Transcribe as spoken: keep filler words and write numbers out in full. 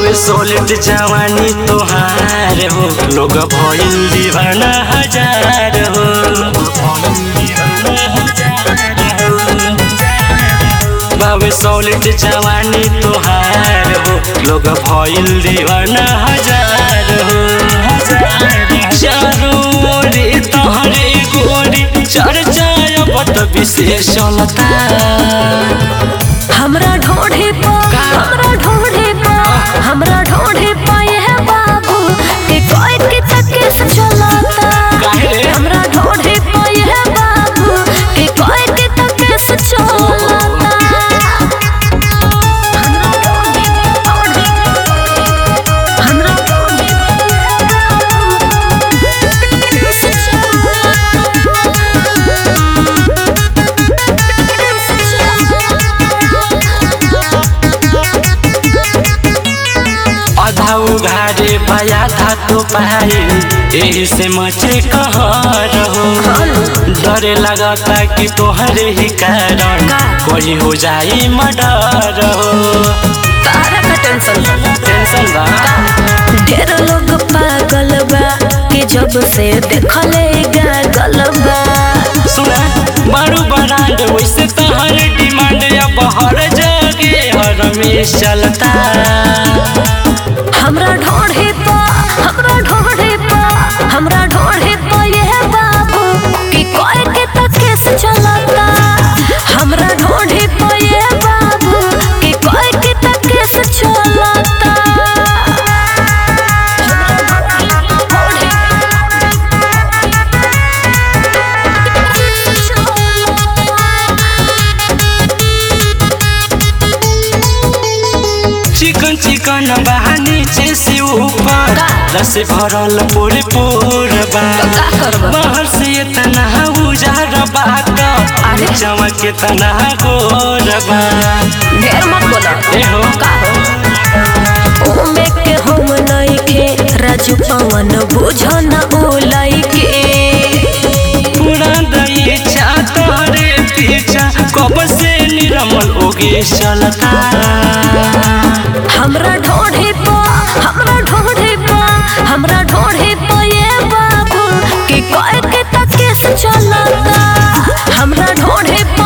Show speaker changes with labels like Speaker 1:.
Speaker 1: बावे सोलिड जवानी तोहार हो, लोग भइल दीवाना हजार हो। बावे सोलिड जवानी तोहार हो, लोग भइल दीवाना हजार हो। चारों ओरी तोहरे गोरी चर्चा बत विशेषलता।
Speaker 2: हमरा ढोढ़े पा हमरा ढोढ़े पा हमरा ढोढ़े पा ये बाबू के कोई के तके से चलाता। हमरा ढोढ़े पा ये बाबू के कोई के तके से चलाता। हमरा ढोढ़े ढोढ़े हमरा ढोढ़े से
Speaker 1: आधा उघारे पाया था तो पाई, यही से मचे कहर हो। डरे लगता कि तोहरे ही कारण कोई हो जाई मर्डर हो।
Speaker 2: तारा का टेंशन
Speaker 1: टेंशन बा,
Speaker 2: ढेर लोग पागल बा कि जब से देखले गागल बा।
Speaker 1: सुना बारू बरांड वैसे तोहर डिमांड अब हर जगह हर में चलता।
Speaker 2: हमरा ढोढ़े पा हमरा ढोढ़े पा हमरा ढोढ़े पा ये बाबू कि कोई के तके से चलाता। हमरा ढोढ़े पा ये बाबू कि कोई के तके से चलाता।
Speaker 1: चिकन चिकन बहा नीचे से ऊपर, रस भरल पूरे पूरा बाहर से इतना उजार बात चमक के तना गोर बा।
Speaker 2: ढेर मत बोला
Speaker 1: ए हो
Speaker 2: का हो ओमे के हम नइखे राजू पवन बुझन ओ लइके।
Speaker 1: पूरा दई चा तोरे पीछा कब से निरमल ओगे चलता।
Speaker 2: हमरा ढोढ़े पा हमरा ढोढ़े पा हमरा ढोढ़े पा ये बाबू कि कोई के तके से चलाता। हमरा ढोढ़े